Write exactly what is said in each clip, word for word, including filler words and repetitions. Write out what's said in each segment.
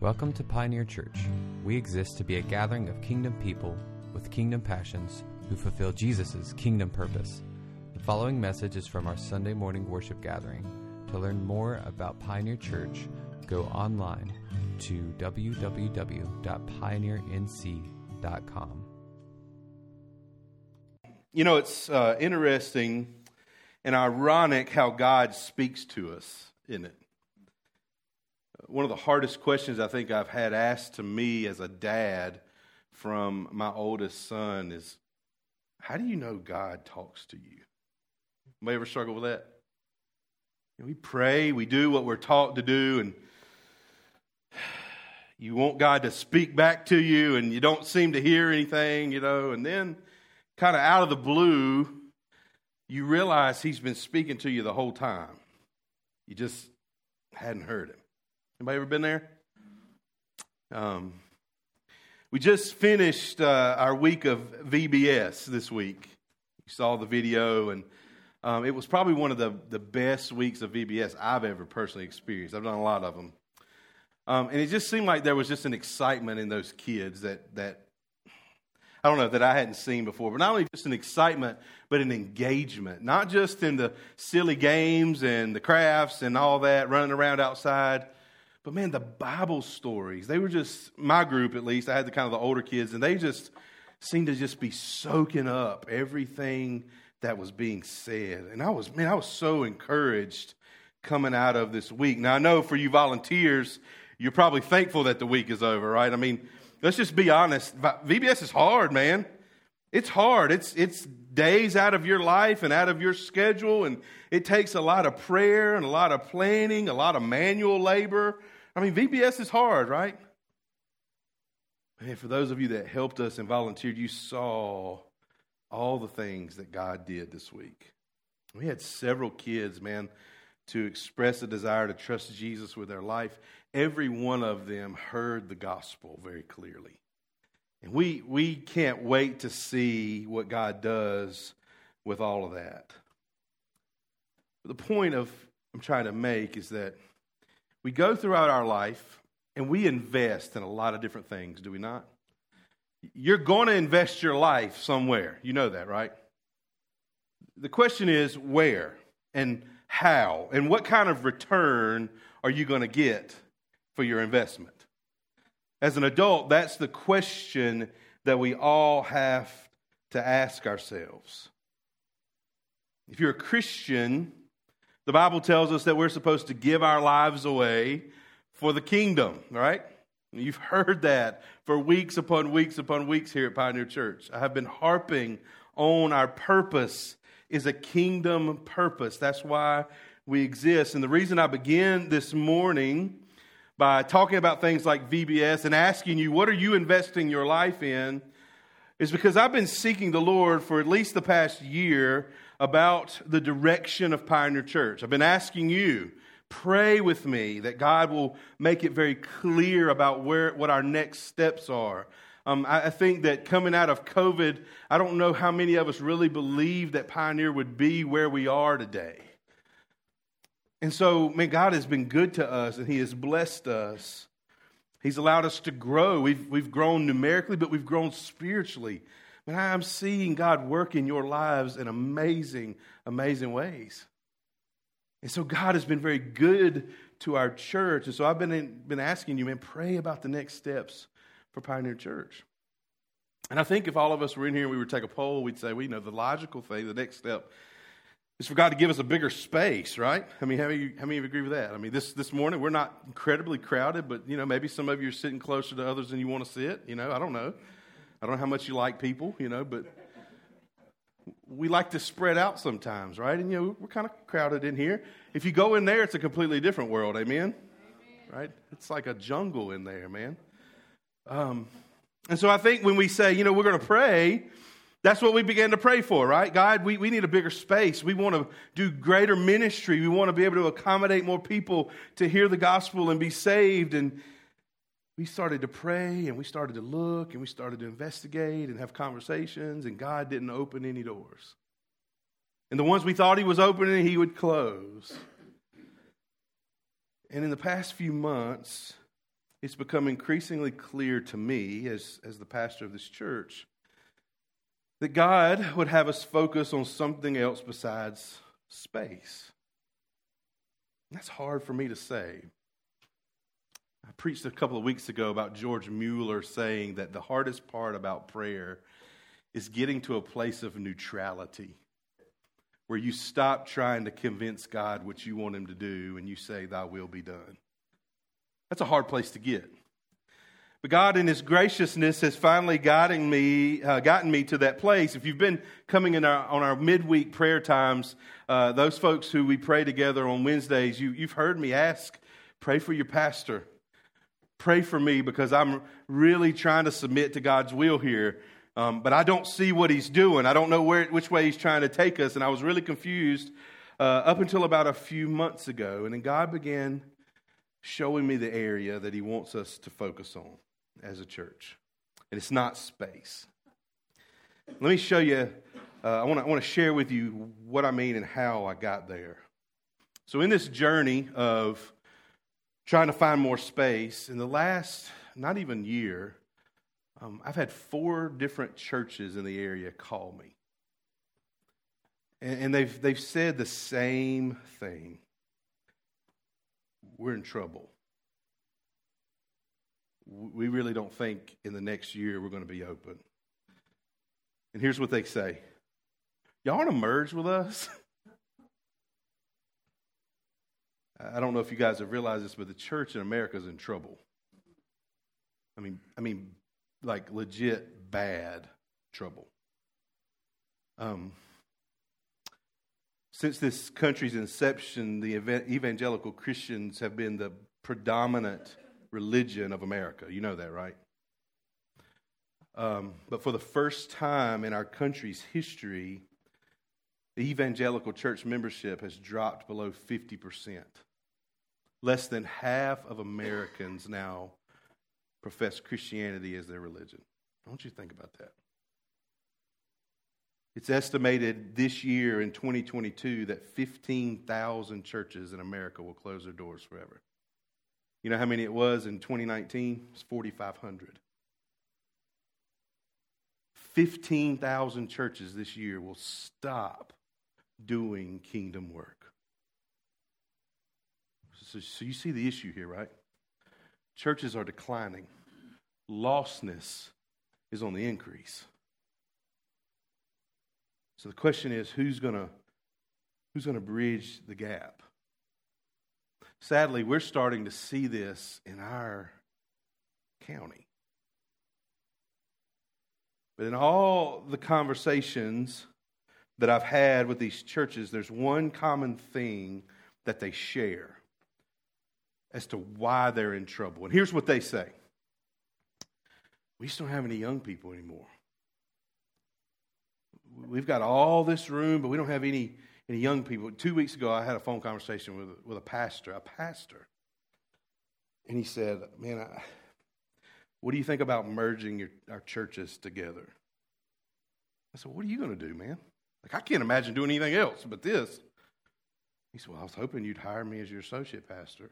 Welcome to Pioneer Church. We exist to be a gathering of kingdom people with kingdom passions who fulfill Jesus' kingdom purpose. The following message is from our Sunday morning worship gathering. To learn more about Pioneer Church, go online to w w w dot pioneer n c dot com. You know, it's uh, interesting and ironic how God speaks to us, isn't it? One of the hardest questions I think I've had asked to me as a dad from my oldest son is, how do you know God talks to you? Anybody ever struggle with that? You know, we pray, we do what we're taught to do, and you want God to speak back to you, and you don't seem to hear anything, you know, and then kind of out of the blue, you realize He's been speaking to you the whole time. You just hadn't heard Him. Anybody ever been there? Um, we just finished uh, our week of V B S this week. You saw the video, and um, it was probably one of the, the best weeks of V B S I've ever personally experienced. I've done a lot of them. Um, and it just seemed like there was just an excitement in those kids that, that, I don't know, that I hadn't seen before. But not only just an excitement, but an engagement. Not just in the silly games and the crafts and all that, running around outside. But man, the Bible stories, they were just, my group at least, I had the kind of the older kids, and they just seemed to just be soaking up everything that was being said. And I was, man, I was so encouraged coming out of this week. Now, I know for you volunteers, you're probably thankful that the week is over, right? I mean, let's just be honest. V B S is hard, man. It's hard. It's it's days out of your life and out of your schedule, and it takes a lot of prayer and a lot of planning, a lot of manual labor. I mean, V B S is hard, right? And for those of you that helped us and volunteered, you saw all the things that God did this week. We had several kids, man, to express a desire to trust Jesus with their life. Every one of them heard the gospel very clearly. And we we can't wait to see what God does with all of that. The point of I'm trying to make is that we go throughout our life and we invest in a lot of different things, do we not? You're going to invest your life somewhere. You know that, right? The question is where and how and what kind of return are you going to get for your investment? As an adult, that's the question that we all have to ask ourselves. If you're a Christian, the Bible tells us that we're supposed to give our lives away for the kingdom, right? You've heard that for weeks upon weeks upon weeks here at Pioneer Church. I have been harping on our purpose is a kingdom purpose. That's why we exist. And the reason I begin this morning by talking about things like V B S and asking you, what are you investing your life in, is because I've been seeking the Lord for at least the past year about the direction of Pioneer Church. I've been asking you, pray with me that God will make it very clear about where what our next steps are. Um, I, I think that coming out of COVID, I don't know how many of us really believed that Pioneer would be where we are today. And so, man, God has been good to us, and He has blessed us. He's allowed us to grow. We've we've grown numerically, but we've grown spiritually. Man, I'm seeing God work in your lives in amazing, amazing ways. And so God has been very good to our church. And so I've been in, been asking you, man, pray about the next steps for Pioneer Church. And I think if all of us were in here and we were to take a poll, we'd say, well, you know, the logical thing, the next step is for God to give us a bigger space, right? I mean, how many, how many of you agree with that? I mean, this this morning, we're not incredibly crowded, but, you know, maybe some of you are sitting closer to others than you want to sit. You know, I don't know. I don't know how much you like people, you know, but we like to spread out sometimes, right? And, you know, we're kind of crowded in here. If you go in there, it's a completely different world, amen? Amen. Right? It's like a jungle in there, man. Um, and so I think when we say, you know, we're going to pray, that's what we began to pray for, right? God, we, we need a bigger space. We want to do greater ministry. We want to be able to accommodate more people to hear the gospel and be saved. And we started to pray, and we started to look, and we started to investigate and have conversations, and God didn't open any doors. And the ones we thought He was opening, He would close. And in the past few months, it's become increasingly clear to me as, as the pastor of this church that God would have us focus on something else besides space. That's hard for me to say. I preached a couple of weeks ago about George Mueller saying that the hardest part about prayer is getting to a place of neutrality, where you stop trying to convince God what you want him to do and you say, thy will be done. That's a hard place to get. But God in his graciousness has finally gotten me, uh, gotten me to that place. If you've been coming in our, on our midweek prayer times, uh, those folks who we pray together on Wednesdays, you, you've heard me ask, pray for your pastor. Pray for me because I'm really trying to submit to God's will here. Um, but I don't see what he's doing. I don't know where, which way he's trying to take us. And I was really confused uh, up until about a few months ago. And then God began showing me the area that he wants us to focus on as a church. And it's not space. Let me show you, uh, I want to I want to share with you what I mean and how I got there. So in this journey of trying to find more space, in the last, not even year, um, I've had four different churches in the area call me. And, and they've they've said the same thing. We're in trouble. We really don't think in the next year we're going to be open. And here's what they say. Y'all want to merge with us? I don't know if you guys have realized this, but the church in America is in trouble. I mean, I mean, like legit bad trouble. Um, since this country's inception, the evangelical Christians have been the predominant religion of America. You know that, right? Um, but for the first time in our country's history, the evangelical church membership has dropped below fifty percent. Less than half of Americans now profess Christianity as their religion. Don't you think about that? It's estimated this year in twenty twenty-two that fifteen thousand churches in America will close their doors forever. You know how many it was in twenty nineteen? It's forty-five hundred. fifteen thousand churches this year will stop doing kingdom work. So, so you see the issue here, right? Churches are declining. Lostness is on the increase. So the question is, who's gonna who's gonna bridge the gap? Sadly, we're starting to see this in our county. But in all the conversations that I've had with these churches, there's one common thing that they share as to why they're in trouble. And here's what they say. We just don't have any young people anymore. We've got all this room, but we don't have any, any young people. Two weeks ago, I had a phone conversation with, with a pastor, a pastor. And he said, man, I, what do you think about merging your, our churches together? I said, what are you going to do, man? Like, I can't imagine doing anything else but this. He said, well, I was hoping you'd hire me as your associate pastor.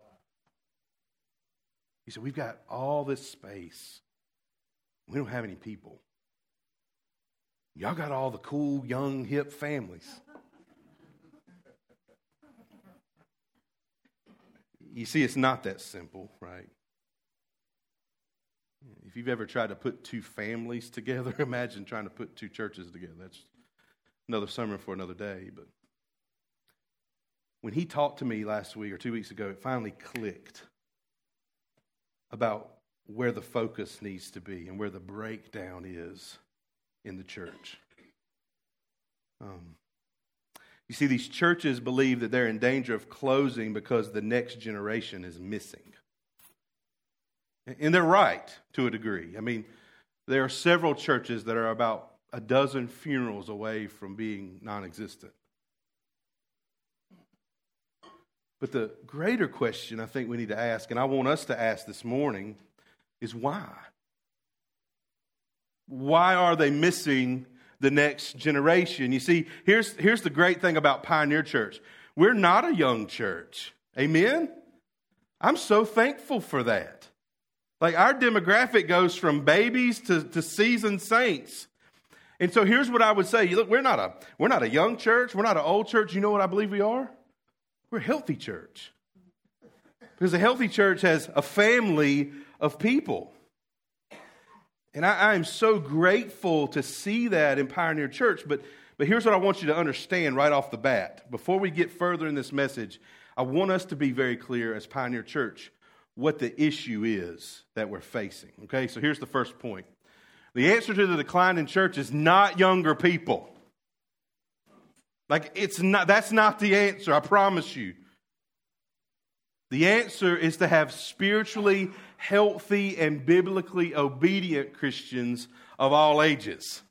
He said, we've got all this space. We don't have any people. Y'all got all the cool, young, hip families. You see, it's not that simple, right? If you've ever tried to put two families together, imagine trying to put two churches together. That's another sermon for another day. But when he talked to me last week or two weeks ago, it finally clicked about where the focus needs to be and where the breakdown is in the church. Um, you see, these churches believe that they're in danger of closing because the next generation is missing. And they're right to a degree. I mean, there are several churches that are about a dozen funerals away from being non-existent. But the greater question I think we need to ask, and I want us to ask this morning, is why? Why are they missing the next generation? You see, here's, here's the great thing about Pioneer Church. We're not a young church. Amen? I'm so thankful for that. Like our demographic goes from babies to, to seasoned saints. And so here's what I would say. Look, we're not a we're not a young church. We're not an old church. You know what I believe we are? We're a healthy church. Because a healthy church has a family of people. And I, I am so grateful to see that in Pioneer Church. But, but here's what I want you to understand right off the bat. Before we get further in this message, I want us to be very clear as Pioneer Church what the issue is that we're facing. Okay, so here's the first point. The answer to the decline in church is not younger people. Like, it's not, that's not the answer, I promise you. The answer is to have spiritually healthy and biblically obedient Christians of all ages.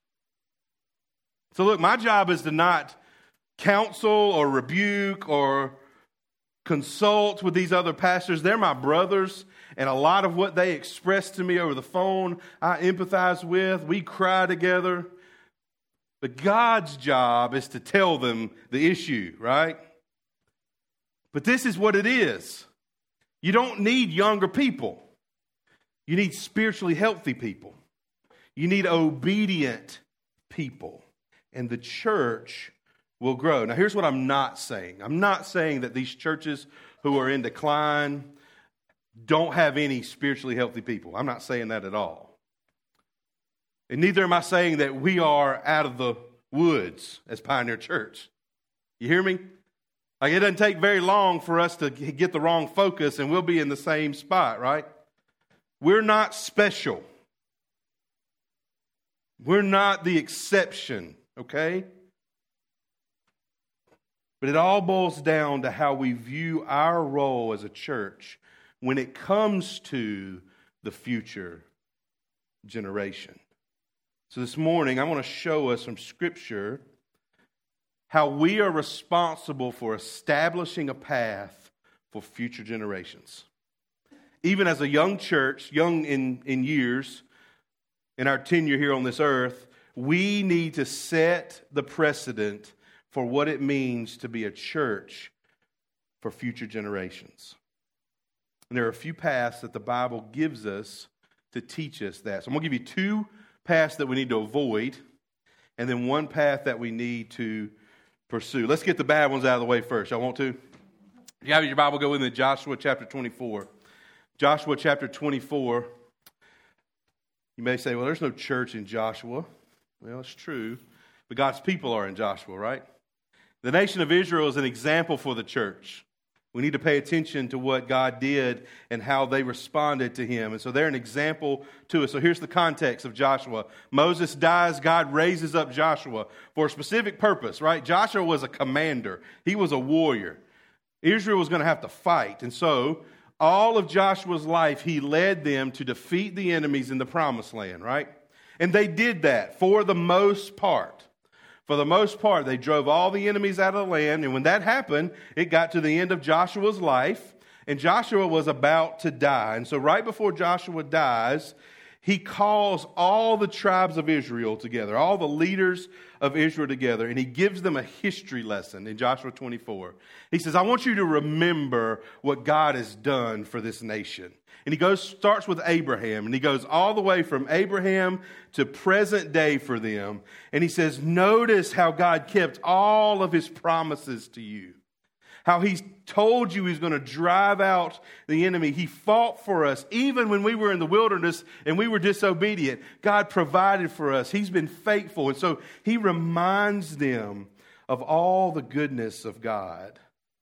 So look, my job is to not counsel or rebuke or consult with these other pastors. They're my brothers, and a lot of what they express to me over the phone, I empathize with. We cry together. But God's job is to tell them the issue, right? But this is what it is. You don't need younger people. You need spiritually healthy people. You need obedient people. And the church will grow. Now, here's what I'm not saying. I'm not saying that these churches who are in decline don't have any spiritually healthy people. I'm not saying that at all. And neither am I saying that we are out of the woods as Pioneer Church. You hear me? Like, it doesn't take very long for us to get the wrong focus and we'll be in the same spot, right? We're not special. We're not the exception, okay? But it all boils down to how we view our role as a church when it comes to the future generation. So this morning, I want to show us from Scripture how we are responsible for establishing a path for future generations. Even as a young church, young in, in years, in our tenure here on this earth, we need to set the precedent for what it means to be a church for future generations. And there are a few paths that the Bible gives us to teach us that. So I'm going to give you two paths that we need to avoid, and then one path that we need to pursue. Let's get the bad ones out of the way first. Y'all want to? If you have your Bible, go with me to Joshua chapter twenty-four. Joshua chapter twenty-four. You may say, well, there's no church in Joshua. Well, it's true. But God's people are in Joshua, right? The nation of Israel is an example for the church. We need to pay attention to what God did and how they responded to him. And so they're an example to us. So here's the context of Joshua. Moses dies. God raises up Joshua for a specific purpose, right? Joshua was a commander. He was a warrior. Israel was going to have to fight. And so all of Joshua's life, he led them to defeat the enemies in the promised land, right? And they did that for the most part. For the most part, they drove all the enemies out of the land. And when that happened, it got to the end of Joshua's life. And Joshua was about to die. And so right before Joshua dies, he calls all the tribes of Israel together, all the leaders of Israel together, and he gives them a history lesson in Joshua twenty-four. He says, I want you to remember what God has done for this nation. And he goes, starts with Abraham, and he goes all the way from Abraham to present day for them. And he says, notice how God kept all of his promises to you. How he's told you he's going to drive out the enemy. He fought for us. Even when we were in the wilderness and we were disobedient, God provided for us. He's been faithful. And so he reminds them of all the goodness of God.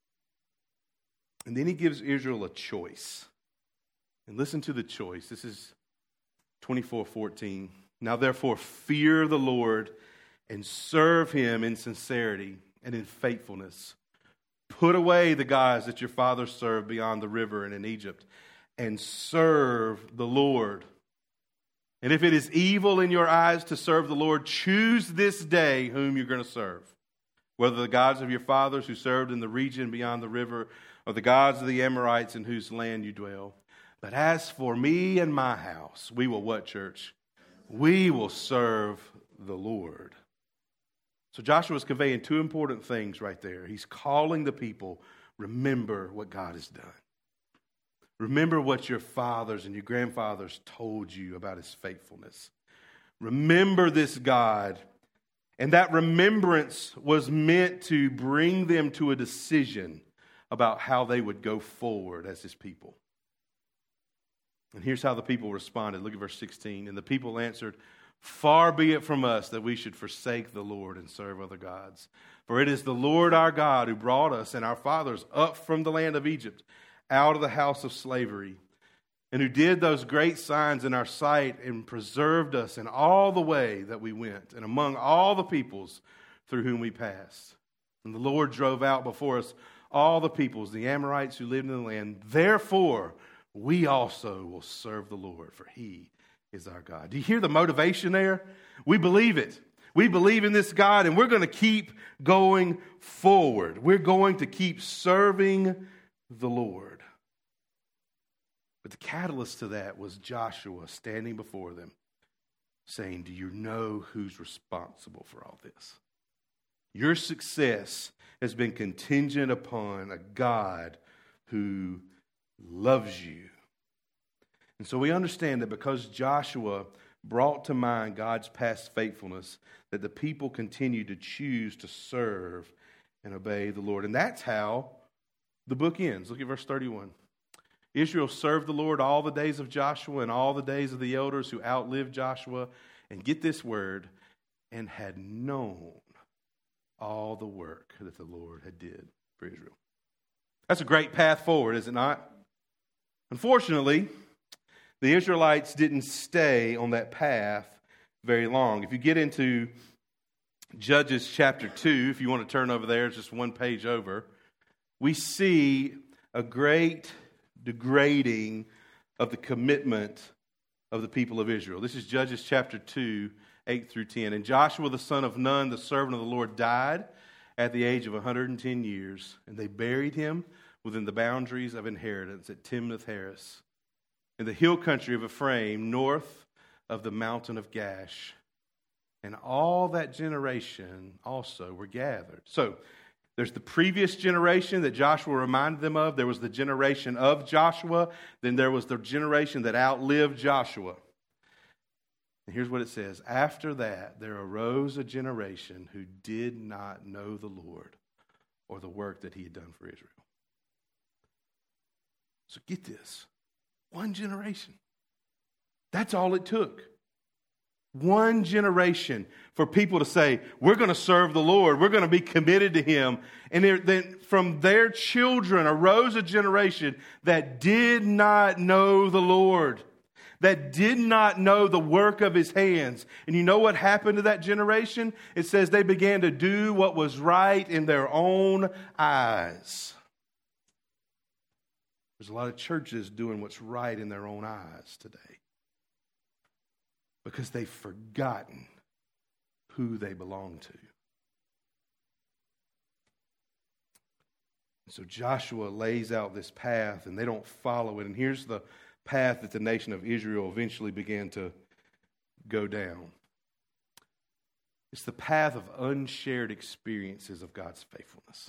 And then he gives Israel a choice. And listen to the choice. This is twenty-four fourteen. Now therefore fear the Lord and serve him in sincerity and in faithfulness. Put away the gods that your fathers served beyond the river and in Egypt, and serve the Lord. And if it is evil in your eyes to serve the Lord, choose this day whom you're going to serve. Whether the gods of your fathers who served in the region beyond the river, or the gods of the Amorites in whose land you dwell. But as for me and my house, we will what, church? We will serve the Lord. So Joshua is conveying two important things right there. He's calling the people, remember what God has done. Remember what your fathers and your grandfathers told you about his faithfulness. Remember this God. And that remembrance was meant to bring them to a decision about how they would go forward as his people. And here's how the people responded. Look at verse sixteen. And the people answered, "Far be it from us that we should forsake the Lord and serve other gods. For it is the Lord our God who brought us and our fathers up from the land of Egypt, out of the house of slavery, and who did those great signs in our sight and preserved us in all the way that we went and among all the peoples through whom we passed. And the Lord drove out before us all the peoples, the Amorites who lived in the land. Therefore, we also will serve the Lord, for he is our God." Do you hear the motivation there? We believe it. We believe in this God, and we're going to keep going forward. We're going to keep serving the Lord. But the catalyst to that was Joshua standing before them saying, "Do you know who's responsible for all this? Your success has been contingent upon a God who loves you." And so we understand that because Joshua brought to mind God's past faithfulness, that the people continue to choose to serve and obey the Lord. And that's how the book ends. Look at verse thirty-one. Israel served the Lord all the days of Joshua and all the days of the elders who outlived Joshua. And get this word, and had known all the work that the Lord had did for Israel. That's a great path forward, is it not? Unfortunately, the Israelites didn't stay on that path very long. If you get into Judges chapter two, if you want to turn over there, it's just one page over, we see a great degrading of the commitment of the people of Israel. This is Judges chapter two, eight through ten. "And Joshua the son of Nun, the servant of the Lord, died at the age of one hundred ten years, and they buried him within the boundaries of inheritance at Timnath-Heres, in the hill country of Ephraim, north of the mountain of Gash. And all that generation also were gathered." So, there's the previous generation that Joshua reminded them of. There was the generation of Joshua. Then there was the generation that outlived Joshua. And here's what it says. "After that, there arose a generation who did not know the Lord or the work that he had done for Israel." So get this. One generation. That's all it took. One generation for people to say, we're going to serve the Lord. We're going to be committed to him. And then from their children arose a generation that did not know the Lord, that did not know the work of his hands. And you know what happened to that generation? It says they began to do what was right in their own eyes. There's a lot of churches doing what's right in their own eyes today, because they've forgotten who they belong to. So Joshua lays out this path, and they don't follow it. And here's the path that the nation of Israel eventually began to go down. It's the path of unshared experiences of God's faithfulness.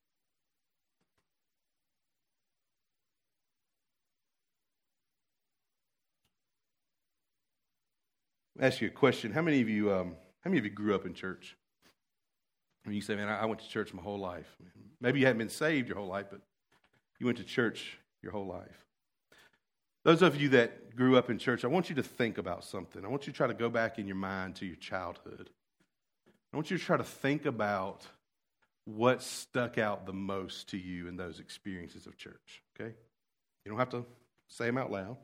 I'll ask you a question. How many of you, um, how many of you grew up in church? I mean, you say, man, I went to church my whole life. Maybe you hadn't been saved your whole life, but you went to church your whole life. Those of you that grew up in church, I want you to think about something. I want you to try to go back in your mind to your childhood. I want you to try to think about what stuck out the most to you in those experiences of church, okay? You don't have to say them out loud.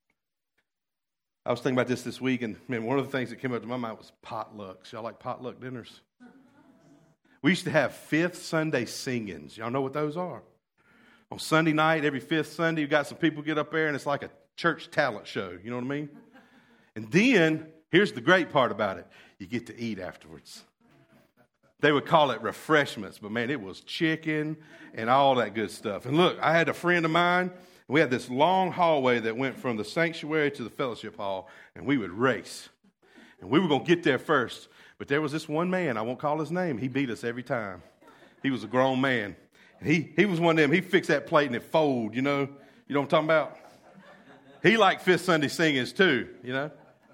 I was thinking about this this week, and man, one of the things that came up to my mind was potlucks. Y'all like potluck dinners? We used to have fifth Sunday sing-ins. Y'all know what those are? On Sunday night, every fifth Sunday, you got some people get up there, and it's like a church talent show. You know what I mean? And then, here's the great part about it. You get to eat afterwards. They would call it refreshments, but man, it was chicken and all that good stuff. And look, I had a friend of mine. We had this long hallway that went from the sanctuary to the fellowship hall, and we would race. And we were going to get there first. But there was this one man, I won't call his name, he beat us every time. He was a grown man. He he was one of them, he fixed that plate and it folded, you know. You know what I'm talking about? He liked Fifth Sunday singings too, you know.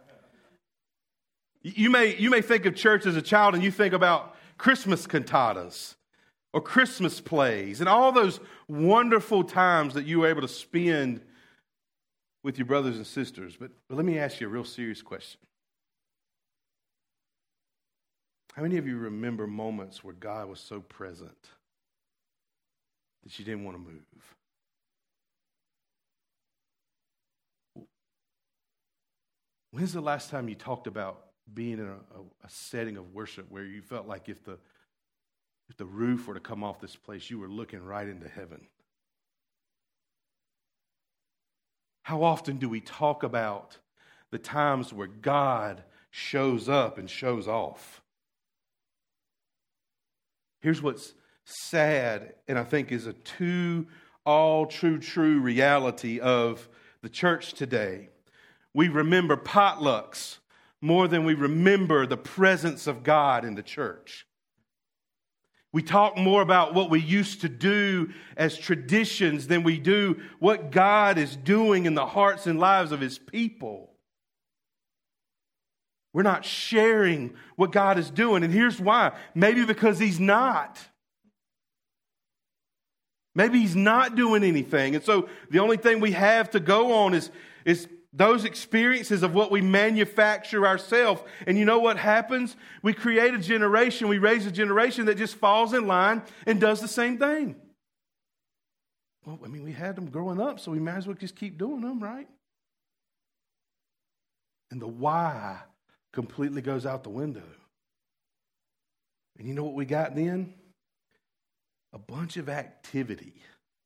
You may, you may think of church as a child and you think about Christmas cantatas or Christmas plays and all those wonderful times that you were able to spend with your brothers and sisters. But, but let me ask you a real serious question. How many of you remember moments where God was so present that you didn't want to move? When's the last time you talked about being in a, a, a setting of worship where you felt like if the if the roof were to come off this place, you were looking right into heaven? How often do we talk about the times where God shows up and shows off? Here's what's sad, and I think is a too all true, true reality of the church today. We remember potlucks more than we remember the presence of God in the church. We talk more about what we used to do as traditions than we do what God is doing in the hearts and lives of His people. We're not sharing what God is doing. And here's why. Maybe because He's not. Maybe He's not doing anything. And so the only thing we have to go on is, is those experiences of what we manufacture ourselves. And you know what happens? We create a generation, we raise a generation that just falls in line and does the same thing. Well, I mean, we had them growing up, so we might as well just keep doing them, right? And the why completely goes out the window. And you know what we got then? A bunch of activity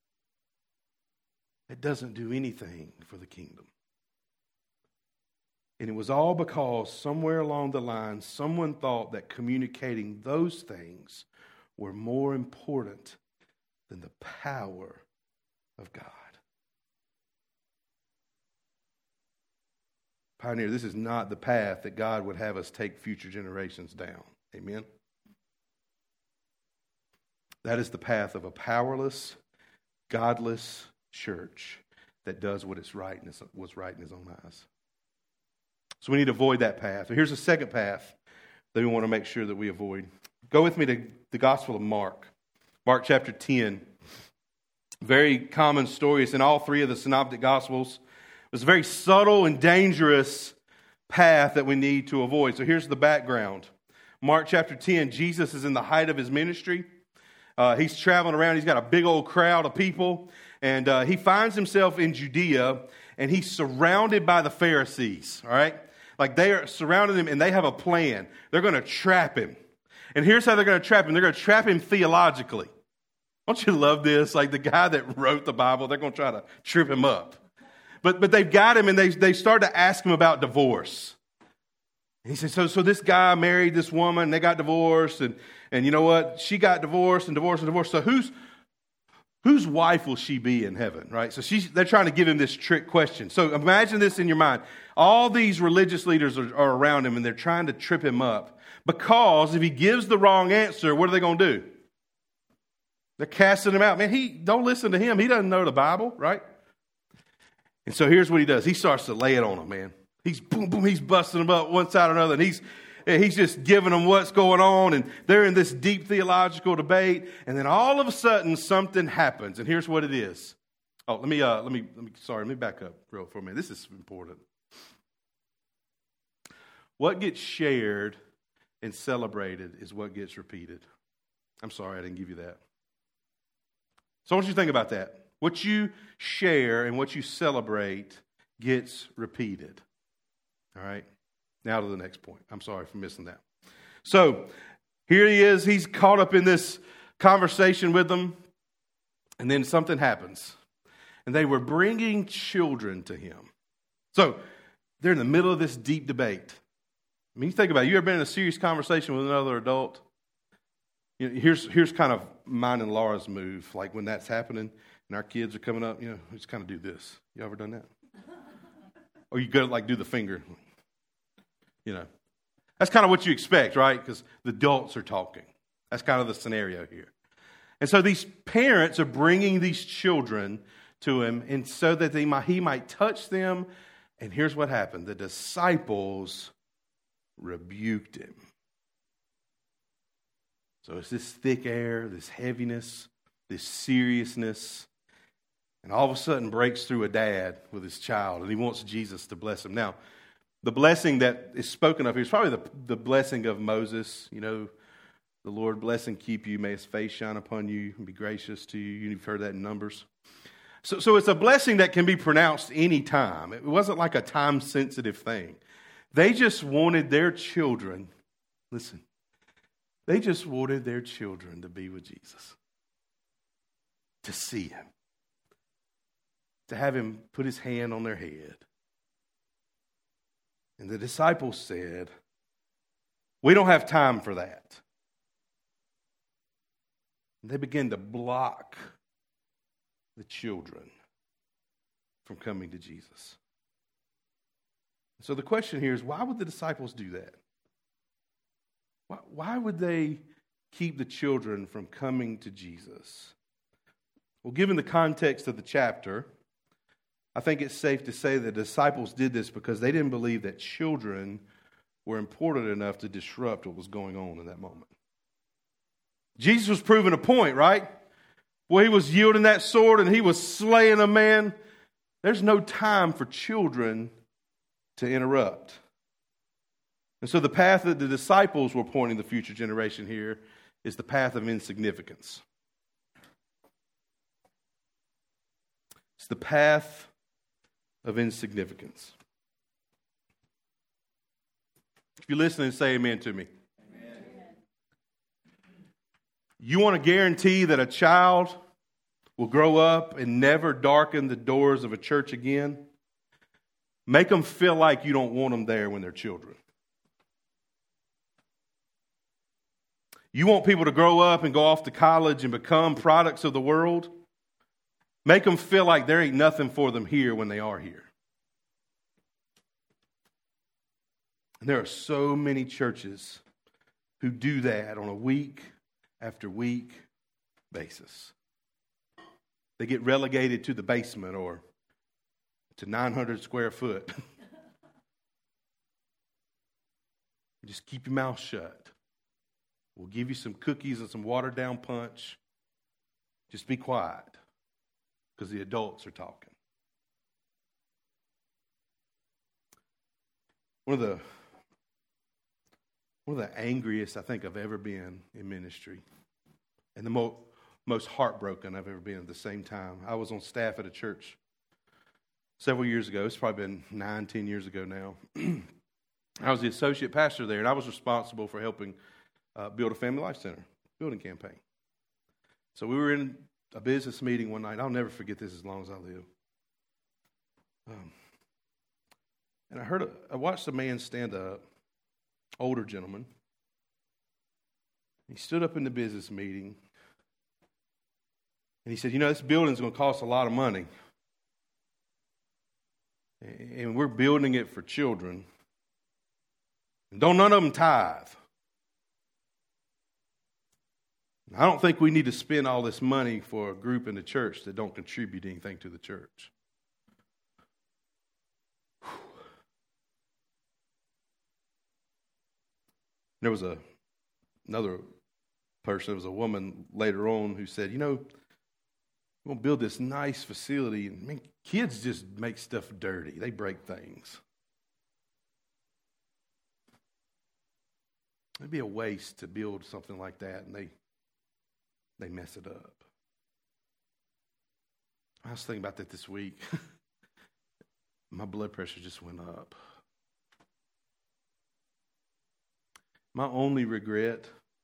that doesn't do anything for the kingdom. And it was all because somewhere along the line, someone thought that communicating those things were more important than the power of God. Pioneer, this is not the path that God would have us take future generations down. Amen? That is the path of a powerless, godless church that does what is right in his, what's right in his own eyes. So we need to avoid that path. Here's a second path that we want to make sure that we avoid. Go with me to the Gospel of Mark. Mark chapter ten. Very common story. It's in all three of the Synoptic Gospels. It's a very subtle and dangerous path that we need to avoid. So here's the background. Mark chapter ten, Jesus is in the height of his ministry. Uh, he's traveling around. He's got a big old crowd of people. And uh, he finds himself in Judea, and he's surrounded by the Pharisees, all right? Like they are surrounding him, and they have a plan. They're going to trap him. And here's how they're going to trap him. They're going to trap him theologically. Don't you love this? Like the guy that wrote the Bible, they're going to try to trip him up. But but they've got him, and they, they start to ask him about divorce. And he says, so, so this guy married this woman, and they got divorced, and, and you know what? She got divorced and divorced and divorced. So who's whose wife will she be in heaven, right? So she's, they're trying to give him this trick question. So imagine this in your mind. All these religious leaders are, are around him, and they're trying to trip him up. Because if he gives the wrong answer, what are they going to do? They're casting him out. Man, he don't listen to him. He doesn't know the Bible, right? And so here's what he does. He starts to lay it on them, man. He's boom, boom. He's busting them up one side or another, and he's he's just giving them what's going on, and they're in this deep theological debate. And then all of a sudden, something happens, and here's what it is. Oh, let me uh, let me let me sorry, let me back up real for a minute. This is important. What gets shared and celebrated is what gets repeated. I'm sorry, I didn't give you that. So I want you to think about that. What you share and what you celebrate gets repeated. All right? Now to the next point. I'm sorry for missing that. So here he is. He's caught up in this conversation with them. And then something happens. And they were bringing children to him. So they're in the middle of this deep debate. I mean, you think about it. You ever been in a serious conversation with another adult? You know, here's here's kind of mine and Laura's move. Like when that's happening and our kids are coming up, you know, we just kind of do this. You ever done that? Or you go like do the finger. You know, that's kind of what you expect, right? Because the adults are talking. That's kind of the scenario here. And so these parents are bringing these children to him, and so that they might, he might touch them. And here's what happened. The disciples rebuked him. So it's this thick air, this heaviness, this seriousness. And all of a sudden breaks through a dad with his child, and he wants Jesus to bless him. Now, the blessing that is spoken of here is probably the, the blessing of Moses. You know, the Lord bless and keep you. May his face shine upon you and be gracious to you. You've heard that in Numbers. So, so it's a blessing that can be pronounced any time. It wasn't like a time-sensitive thing. They just wanted their children, listen, they just wanted their children to be with Jesus, to see him, to have him put his hand on their head. And the disciples said, we don't have time for that. And they began to block the children from coming to Jesus. So the question here is, why would the disciples do that? Why, why would they keep the children from coming to Jesus? Well, given the context of the chapter, I think it's safe to say the disciples did this because they didn't believe that children were important enough to disrupt what was going on in that moment. Jesus was proving a point, right? Well, he was yielding that sword and he was slaying a man. There's no time for children to interrupt. And so the path that the disciples were pointing the future generation here is the path of insignificance. It's the path of insignificance. If you're listening, say amen to me. Amen. You want to guarantee that a child will grow up and never darken the doors of a church again? Make them feel like you don't want them there when they're children. You want people to grow up and go off to college and become products of the world? Make them feel like there ain't nothing for them here when they are here. And there are so many churches who do that on a week after week basis. They get relegated to the basement or to nine hundred square foot. Just keep your mouth shut. We'll give you some cookies and some watered down punch. Just be quiet because the adults are talking. One of the one of the angriest I think I've ever been in ministry, and the mo- most heartbroken I've ever been at the same time. I was on staff at a church several years ago. It's probably been nine, ten years ago now. I was the associate pastor there, and I was responsible for helping uh, build a family life center building campaign. So we were in a business meeting one night. I'll never forget this as long as I live. Um, and I heard, a, I watched a man stand up, older gentleman. He stood up in the business meeting, and he said, "You know, this building's going to cost a lot of money, and we're building it for children. And don't none of them tithe. I don't think we need to spend all this money for a group in the church that don't contribute anything to the church." Whew. There was a another person, there was a woman later on who said, "You know, we're going to build this nice facility, and I mean, kids just make stuff dirty. They break things. It'd be a waste to build something like that, and they they mess it up." I was thinking about that this week. My blood pressure just went up. My only regret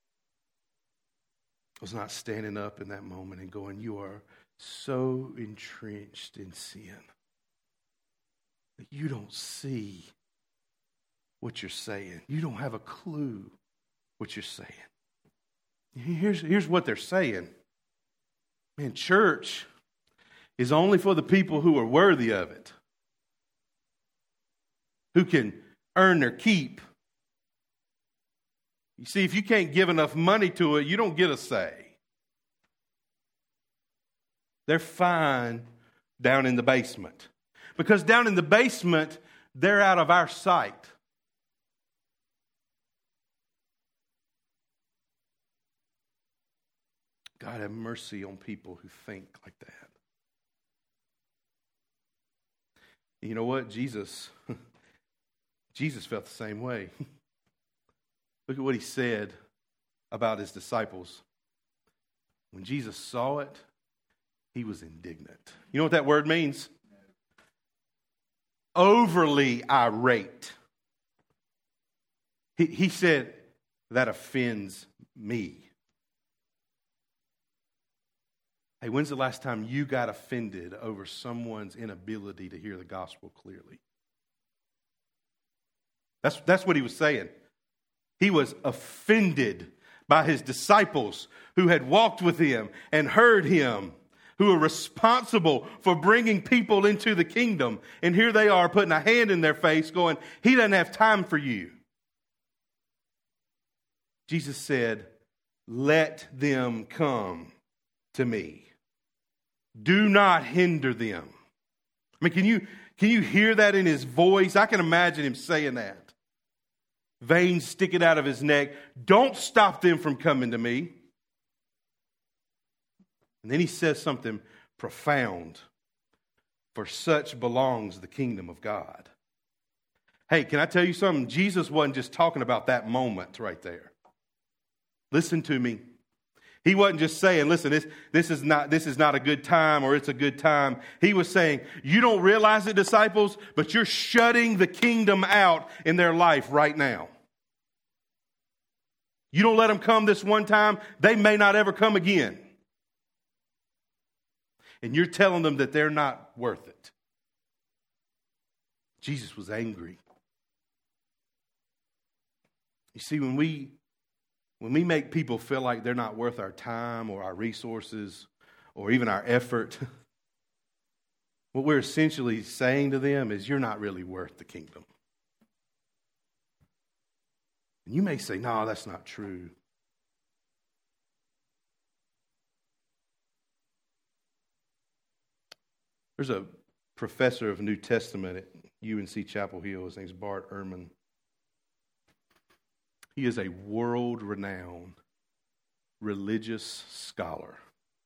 was not standing up in that moment and going, "You are so entrenched in sin that you don't see what you're saying. You don't have a clue what you're saying." Here's, here's what they're saying. Man, church is only for the people who are worthy of it, who can earn their keep. You see, if you can't give enough money to it, you don't get a say. They're fine down in the basement. Because down in the basement, they're out of our sight. God, have mercy on people who think like that. You know what? Jesus, Jesus felt the same way. Look at what he said about his disciples. When Jesus saw it, he was indignant. You know what that word means? Overly irate. He, he said, that offends me. Hey, when's the last time you got offended over someone's inability to hear the gospel clearly? That's, that's what he was saying. He was offended by his disciples who had walked with him and heard him, who are responsible for bringing people into the kingdom. And here they are putting a hand in their face going, he doesn't have time for you. Jesus said, let them come to me. Do not hinder them. I mean, can you, can you hear that in his voice? I can imagine him saying that. Veins sticking out of his neck. Don't stop them from coming to me. And then he says something profound. For such belongs the kingdom of God. Hey, can I tell you something? Jesus wasn't just talking about that moment right there. Listen to me. He wasn't just saying, listen, this, this, is not, this is not a good time or it's a good time. He was saying, you don't realize it, disciples, but you're shutting the kingdom out in their life right now. You don't let them come this one time, they may not ever come again. And you're telling them that they're not worth it. Jesus was angry. You see, when we when we make people feel like they're not worth our time or our resources or even our effort, what we're essentially saying to them is you're not really worth the kingdom. And you may say, no, that's not true. There's a professor of New Testament at U N C Chapel Hill. His name's Bart Ehrman. He is a world-renowned religious scholar.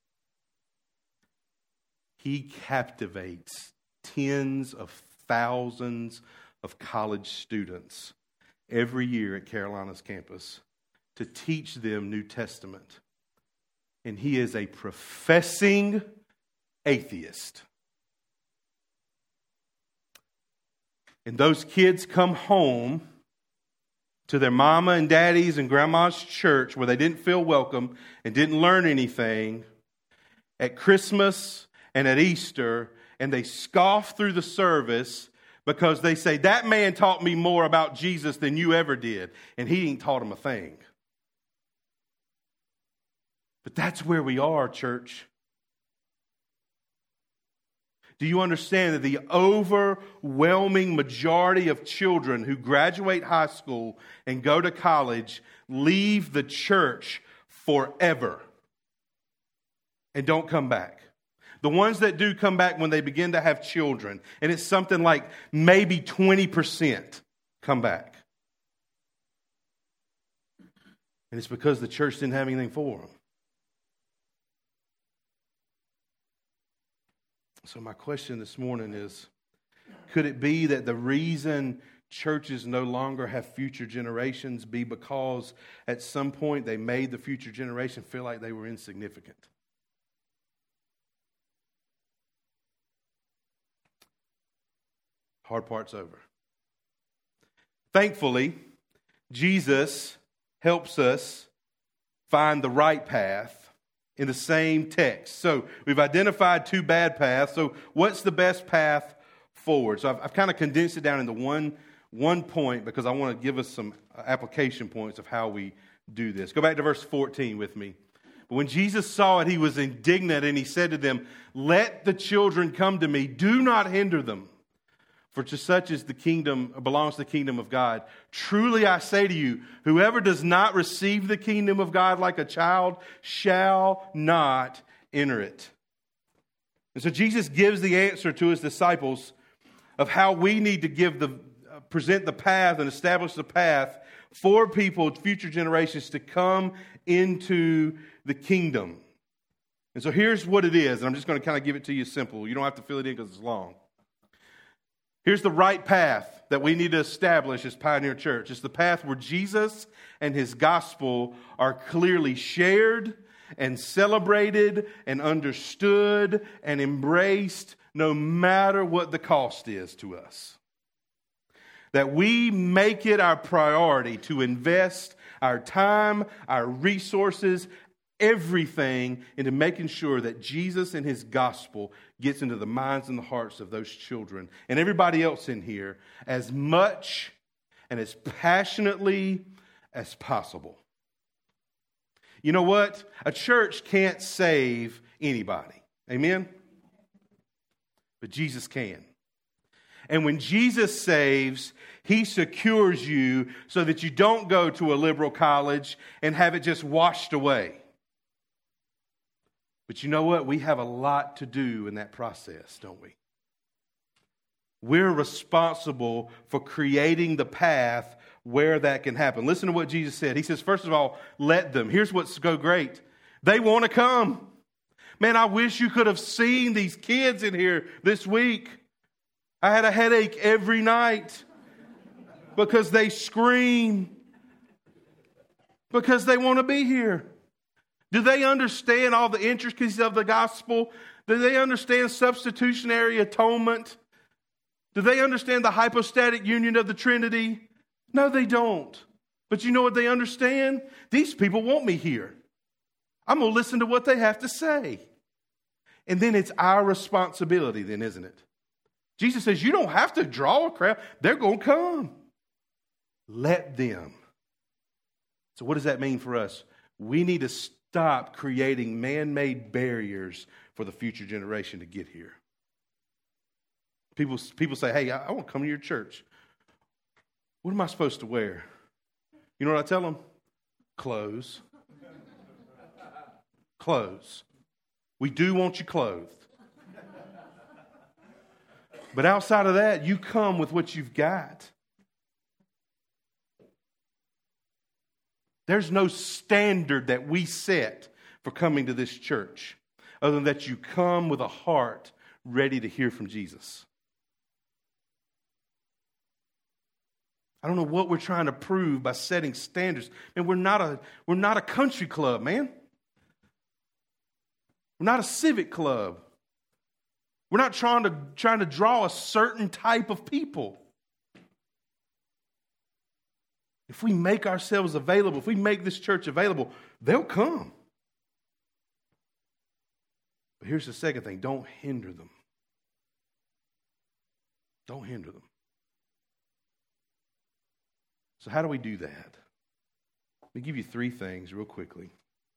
He captivates tens of thousands of college students every year at Carolina's campus to teach them New Testament. And he is a professing atheist. And those kids come home to their mama and daddy's and grandma's church where they didn't feel welcome and didn't learn anything at Christmas and at Easter, and they scoff through the service because they say, that man taught me more about Jesus than you ever did, and he ain't taught them a thing. But that's where we are, church. Do you understand that the overwhelming majority of children who graduate high school and go to college leave the church forever and don't come back? The ones that do come back when they begin to have children, and it's something like maybe twenty percent come back. And it's because the church didn't have anything for them. So my question this morning is, could it be that the reason churches no longer have future generations be because at some point they made the future generation feel like they were insignificant? Hard part's over. Thankfully, Jesus helps us find the right path in the same text. So we've identified two bad paths. So what's the best path forward? So I've, I've kind of condensed it down into one, one point because I want to give us some application points of how we do this. Go back to verse fourteen with me. But when Jesus saw it, he was indignant and he said to them, let the children come to me. Do not hinder them. For to such is the kingdom, belongs the kingdom of God. Truly I say to you, whoever does not receive the kingdom of God like a child shall not enter it. And so Jesus gives the answer to his disciples of how we need to give the uh, present the path and establish the path for people, future generations, to come into the kingdom. And so here's what it is, and I'm just going to kind of give it to you simple. You don't have to fill it in because it's long. Here's the right path that we need to establish as Pioneer Church. It's the path where Jesus and his gospel are clearly shared and celebrated and understood and embraced, no matter what the cost is to us. That we make it our priority to invest our time, our resources, everything into making sure that Jesus and his gospel gets into the minds and the hearts of those children and everybody else in here as much and as passionately as possible. You know what? A church can't save anybody. Amen? But Jesus can. And when Jesus saves, he secures you so that you don't go to a liberal college and have it just washed away. But you know what? We have a lot to do in that process, don't we? We're responsible for creating the path where that can happen. Listen to what Jesus said. He says, first of all, let them. Here's what's so great. They want to come. Man, I wish you could have seen these kids in here this week. I had a headache every night because they scream, because they want to be here. Do they understand all the intricacies of the gospel? Do they understand substitutionary atonement? Do they understand the hypostatic union of the Trinity? No, they don't. But you know what they understand? These people want me here. I'm going to listen to what they have to say. And then it's our responsibility then, isn't it? Jesus says, you don't have to draw a crowd. They're going to come. Let them. So what does that mean for us? We need to stop creating man-made barriers for the future generation to get here. People, people say, hey, I, I want to come to your church. What am I supposed to wear? You know what I tell them? Clothes. Clothes. We do want you clothed. But outside of that, you come with what you've got. There's no standard that we set for coming to this church other than that you come with a heart ready to hear from Jesus. I don't know what we're trying to prove by setting standards. Man, we're not a, we're not a country club, man. We're not a civic club. We're not trying to, trying to draw a certain type of people. If we make ourselves available, if we make this church available, they'll come. But here's the second thing. Don't hinder them. Don't hinder them. So how do we do that? Let me give you three things real quickly.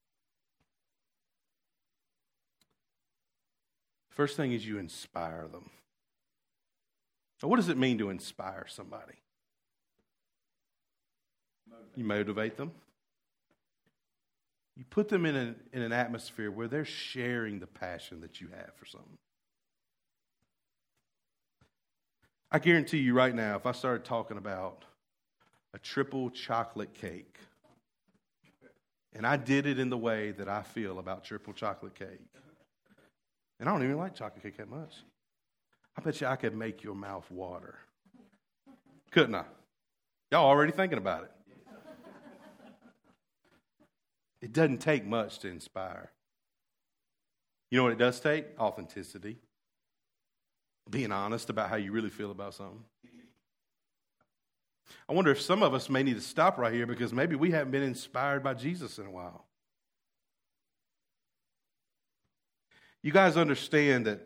First thing is you inspire them. Now, what does it mean to inspire somebody? You motivate them. You put them in, a, in an atmosphere where they're sharing the passion that you have for something. I guarantee you right now, if I started talking about a triple chocolate cake, and I did it in the way that I feel about triple chocolate cake, and I don't even like chocolate cake that much, I bet you I could make your mouth water. Couldn't I? Y'all already thinking about it. It doesn't take much to inspire. You know what it does take? Authenticity. Being honest about how you really feel about something. I wonder if some of us may need to stop right here because maybe we haven't been inspired by Jesus in a while. You guys understand that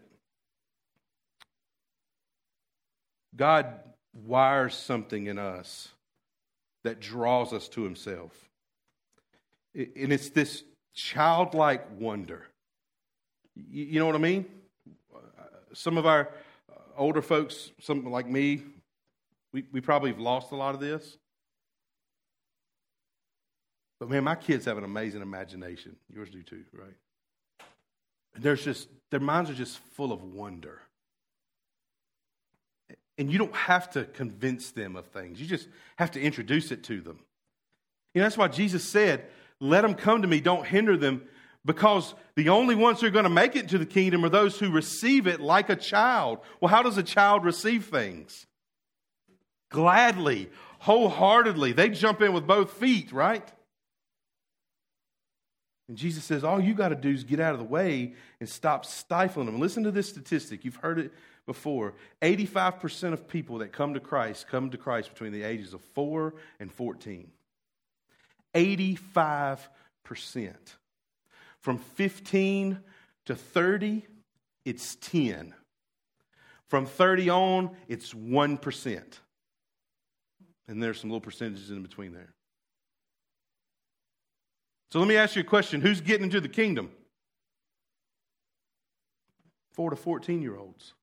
God wires something in us that draws us to himself. And it's this childlike wonder. You know what I mean? Some of our older folks, some like me, we, we probably have lost a lot of this. But man, my kids have an amazing imagination. Yours do too, right? There's just, their minds are just full of wonder. And you don't have to convince them of things. You just have to introduce it to them. You know, that's why Jesus said, let them come to me, don't hinder them, because the only ones who are going to make it into the kingdom are those who receive it like a child. Well, how does a child receive things? Gladly, wholeheartedly. They jump in with both feet, right? And Jesus says, all you got to do is get out of the way and stop stifling them. Listen to this statistic. You've heard it before. eighty-five percent of people that come to Christ come to Christ between the ages of four and fourteen. eighty-five percent. From fifteen to thirty, it's ten. From thirty on, it's one percent. And there's some little percentages in between there. So let me ask you a question. Who's getting into the kingdom? four to fourteen-year-olds.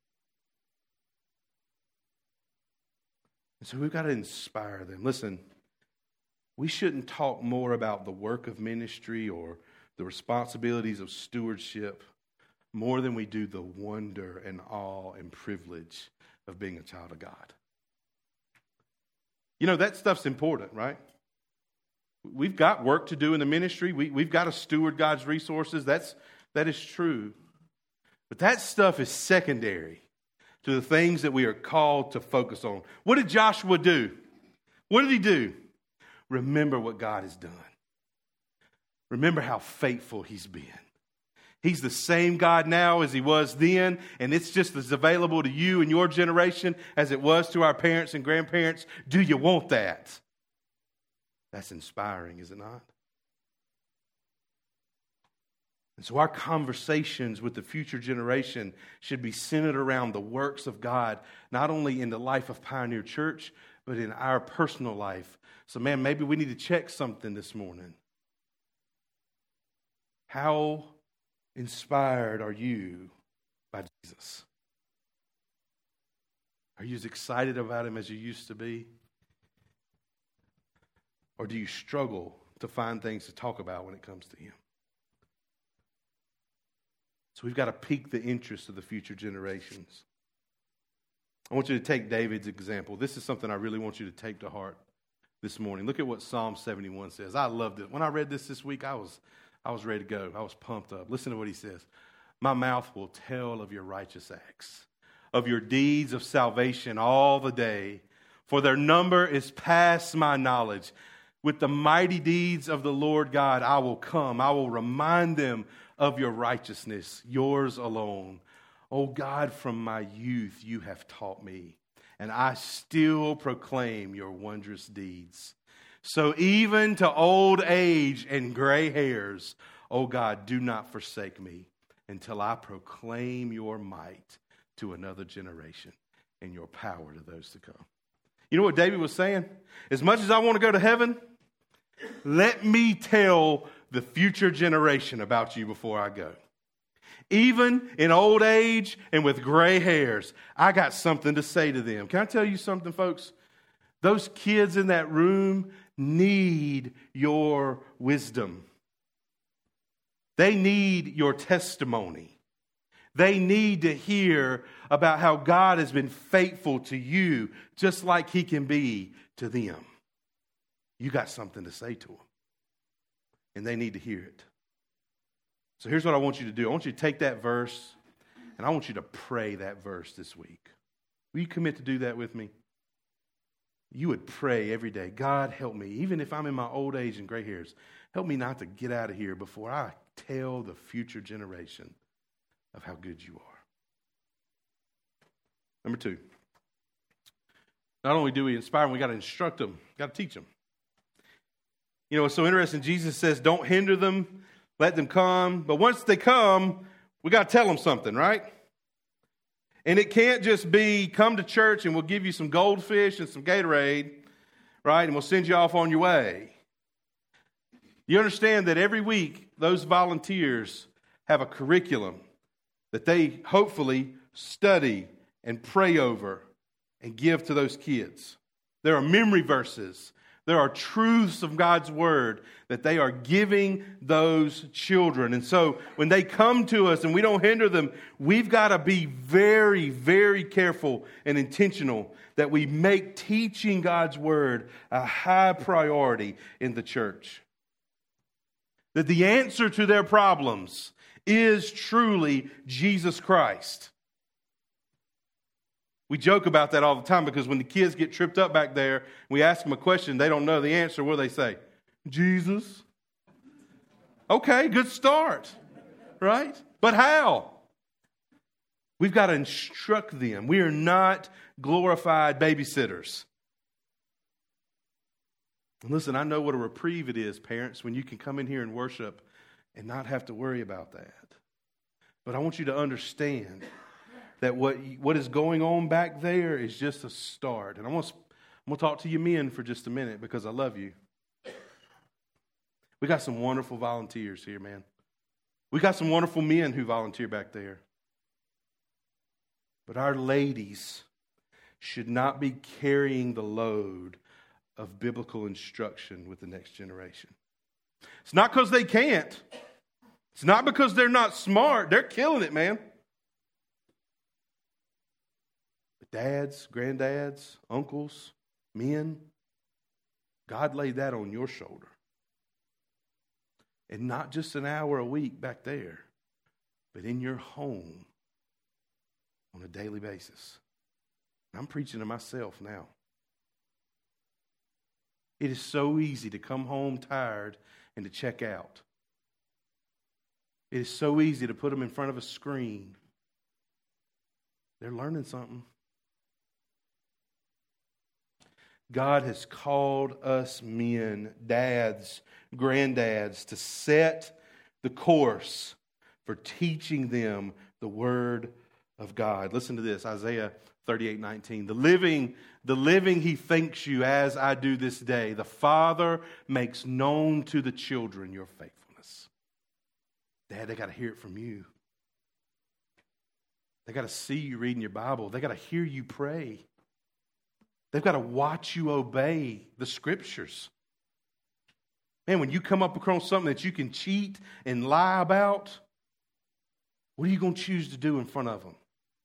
And so we've got to inspire them. Listen, we shouldn't talk more about the work of ministry or the responsibilities of stewardship more than we do the wonder and awe and privilege of being a child of God. You know, that stuff's important, right? We've got work to do in the ministry. We, we've got to steward God's resources. That's, that is true. But that stuff is secondary to the things that we are called to focus on. What did Joshua do? What did he do? Remember what God has done. Remember how faithful he's been. He's the same God now as he was then, and it's just as available to you and your generation as it was to our parents and grandparents. Do you want that? That's inspiring, is it not? And so our conversations with the future generation should be centered around the works of God, not only in the life of Pioneer Church, but in our personal life. So, man, maybe we need to check something this morning. How inspired are you by Jesus? Are you as excited about him as you used to be? Or do you struggle to find things to talk about when it comes to him? So we've got to pique the interest of the future generations. I want you to take David's example. This is something I really want you to take to heart this morning. Look at what Psalm seventy-one says. I loved it. When I read this this week, I was, I was ready to go. I was pumped up. Listen to what he says. My mouth will tell of your righteous acts, of your deeds of salvation all the day, for their number is past my knowledge. With the mighty deeds of the Lord God, I will come. I will remind them of your righteousness, yours alone. O God, from my youth you have taught me, and I still proclaim your wondrous deeds. So even to old age and gray hairs, O God, do not forsake me until I proclaim your might to another generation and your power to those to come. You know what David was saying? As much as I want to go to heaven, let me tell the future generation about you before I go. Even in old age and with gray hairs, I got something to say to them. Can I tell you something, folks? Those kids in that room need your wisdom. They need your testimony. They need to hear about how God has been faithful to you, just like he can be to them. You got something to say to them, and they need to hear it. So here's what I want you to do. I want you to take that verse, and I want you to pray that verse this week. Will you commit to do that with me? You would pray every day, God, help me, even if I'm in my old age and gray hairs, help me not to get out of here before I tell the future generation of how good you are. Number two, not only do we inspire them, we got to instruct them, got to teach them. You know, it's so interesting. Jesus says, don't hinder them, let them come. But once they come, we got to tell them something, right? And it can't just be, come to church and we'll give you some goldfish and some Gatorade, right? And we'll send you off on your way. You understand that every week, those volunteers have a curriculum that they hopefully study and pray over and give to those kids. There are memory verses. There are truths of God's Word that they are giving those children. And so when they come to us and we don't hinder them, we've got to be very, very careful and intentional that we make teaching God's Word a high priority in the church. That the answer to their problems is truly Jesus Christ. We joke about that all the time because when the kids get tripped up back there, we ask them a question, they don't know the answer. What do they say? Jesus. Okay, good start, right? But how? We've got to instruct them. We are not glorified babysitters. And listen, I know what a reprieve it is, parents, when you can come in here and worship and not have to worry about that. But I want you to understand that what what is going on back there is just a start. And I'm going to, I'm going to talk to you men for just a minute because I love you. We got some wonderful volunteers here, man. We got some wonderful men who volunteer back there. But our ladies should not be carrying the load of biblical instruction with the next generation. It's not because they can't. It's not because they're not smart. They're killing it, man. Dads, granddads, uncles, men, God laid that on your shoulder. And not just an hour a week back there, but in your home on a daily basis. I'm preaching to myself now. It is so easy to come home tired and to check out. It is so easy to put them in front of a screen. They're learning something. God has called us men, dads, granddads, to set the course for teaching them the Word of God. Listen to this, Isaiah thirty-eight nineteen. The living, the living he thanks you as I do this day. The Father makes known to the children your faithfulness. Dad, they got to hear it from you. They got to see you reading your Bible. They got to hear you pray. They've got to watch you obey the Scriptures. Man, when you come up across something that you can cheat and lie about, what are you going to choose to do in front of them?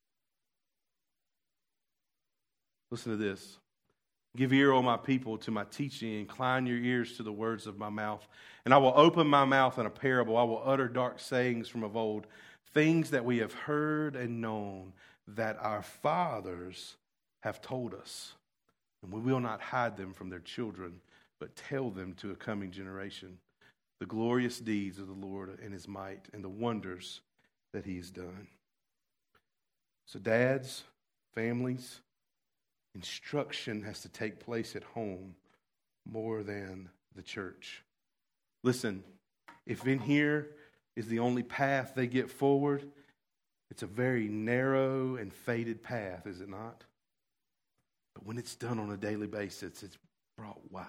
Listen to this. Give ear, O my people, to my teaching. Incline your ears to the words of my mouth. And I will open my mouth in a parable. I will utter dark sayings from of old, things that we have heard and known, that our fathers have told us. And we will not hide them from their children, but tell them to a coming generation the glorious deeds of the Lord and his might and the wonders that he's done. So dads, families, instruction has to take place at home more than the church. Listen, if in here is the only path they get forward, it's a very narrow and faded path, is it not? But when it's done on a daily basis, it's brought wide.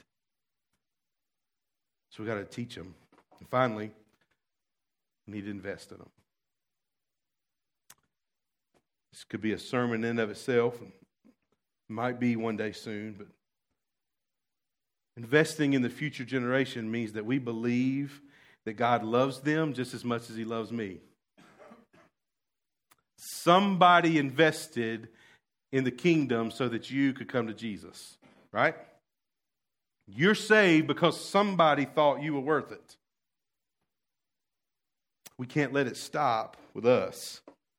So we got to teach them. And finally, we need to invest in them. This could be a sermon in and of itself. It might be one day soon, but investing in the future generation means that we believe that God loves them just as much as he loves me. Somebody invested in the kingdom so that you could come to Jesus, right? You're saved because somebody thought you were worth it. We can't let it stop with us.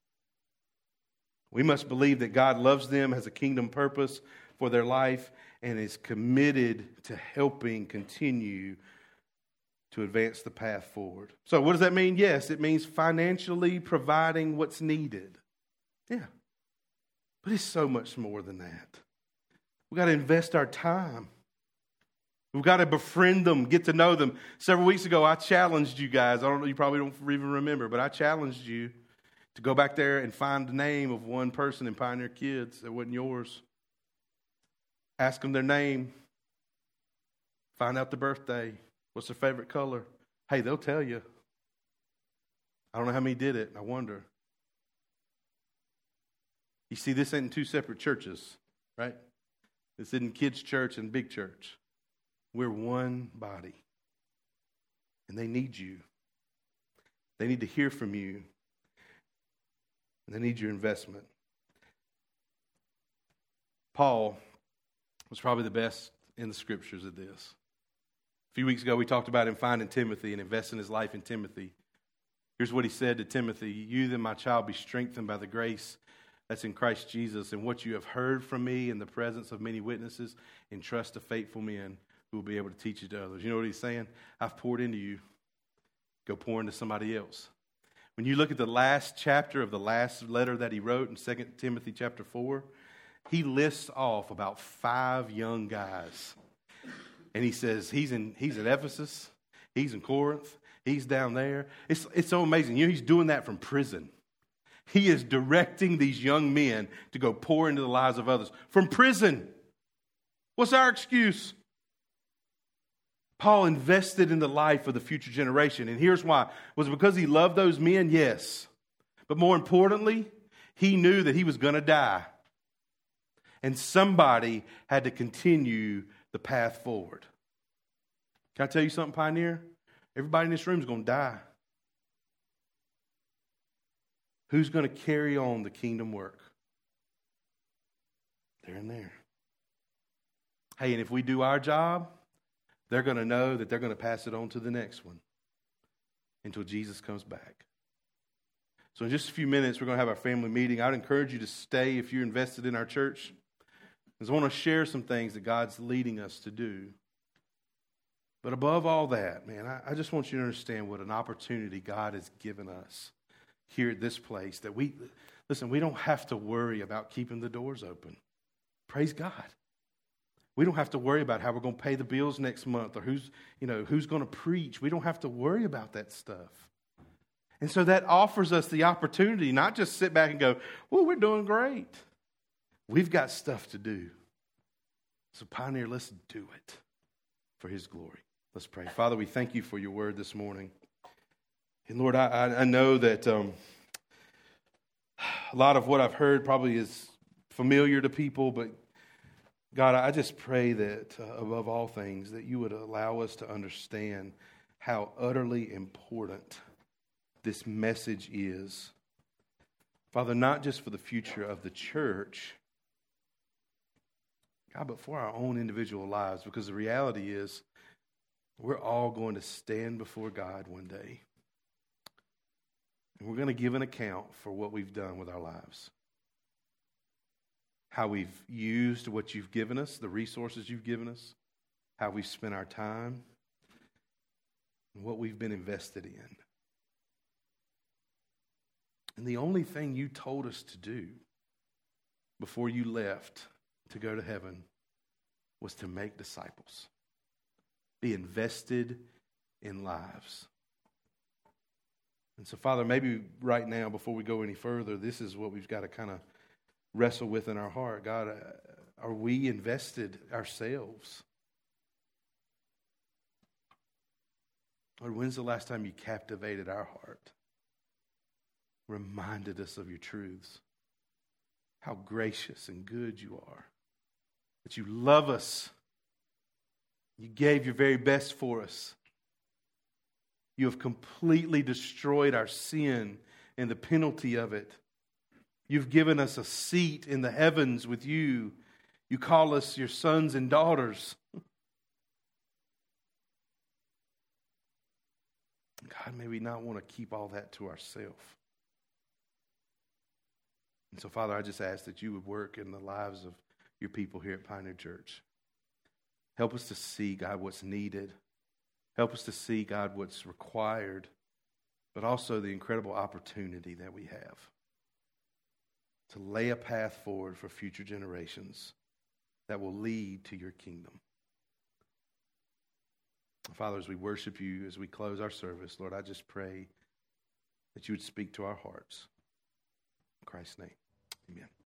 We must believe that God loves them, has a kingdom purpose for their life, and is committed to helping continue to advance the path forward. So what does that mean? Yes, it means financially providing what's needed. Yeah. But it's so much more than that. We've got to invest our time. We've got to befriend them, get to know them. Several weeks ago, I challenged you guys. I don't know, you probably don't even remember, but I challenged you to go back there and find the name of one person in Pioneer Kids that wasn't yours. Ask them their name. Find out the birthday. What's their favorite color? Hey, they'll tell you. I don't know how many did it. I wonder. You see, this ain't two separate churches, right? This isn't kids' church and big church. We're one body. And they need you. They need to hear from you. And they need your investment. Paul was probably the best in the scriptures at this. A few weeks ago, we talked about him finding Timothy and investing his life in Timothy. Here's what he said to Timothy. You then, my child, be strengthened by the grace that's in Christ Jesus, and what you have heard from me in the presence of many witnesses, entrust to faithful men who will be able to teach it to others. You know what he's saying? I've poured into you. Go pour into somebody else. When you look at the last chapter of the last letter that he wrote in Second Timothy chapter four, he lists off about five young guys. And he says, he's in he's in Ephesus, he's in Corinth, he's down there. It's, it's so amazing. You know, he's doing that from prison. He is directing these young men to go pour into the lives of others from prison. What's our excuse? Paul invested in the life of the future generation. And here's why. Was it because he loved those men? Yes. But more importantly, he knew that he was going to die. And somebody had to continue the path forward. Can I tell you something, Pioneer? Everybody in this room is going to die. Who's going to carry on the kingdom work? They're in there. Hey, and if we do our job, they're going to know that they're going to pass it on to the next one until Jesus comes back. So in just a few minutes, we're going to have our family meeting. I'd encourage you to stay if you're invested in our church, because I want to share some things that God's leading us to do. But above all that, man, I, I just want you to understand what an opportunity God has given us here at this place, that we, listen, we don't have to worry about keeping the doors open. Praise God. We don't have to worry about how we're going to pay the bills next month or who's, you know, who's going to preach. We don't have to worry about that stuff. And so that offers us the opportunity not just sit back and go, well, we're doing great. We've got stuff to do. So Pioneer, let's do it for His glory. Let's pray. Father, we thank you for your word this morning. And Lord, I, I know that um, a lot of what I've heard probably is familiar to people, but God, I just pray that uh, above all things, that you would allow us to understand how utterly important this message is. Father, not just for the future of the church, God, but for our own individual lives, because the reality is we're all going to stand before God one day. And we're going to give an account for what we've done with our lives. How we've used what you've given us, the resources you've given us, how we've spent our time, and what we've been invested in. And the only thing you told us to do before you left to go to heaven was to make disciples, be invested in lives. And so, Father, maybe right now, before we go any further, this is what we've got to kind of wrestle with in our heart. God, are we invested ourselves? Or when's the last time you captivated our heart? Reminded us of your truths. How gracious and good you are. That you love us. You gave your very best for us. You have completely destroyed our sin and the penalty of it. You've given us a seat in the heavens with you. You call us your sons and daughters. God, may we not want to keep all that to ourselves. And so, Father, I just ask that you would work in the lives of your people here at Pioneer Church. Help us to see, God, what's needed. Help us to see, God, what's required, but also the incredible opportunity that we have to lay a path forward for future generations that will lead to your kingdom. Father, as we worship you, as we close our service, Lord, I just pray that you would speak to our hearts. In Christ's name, amen.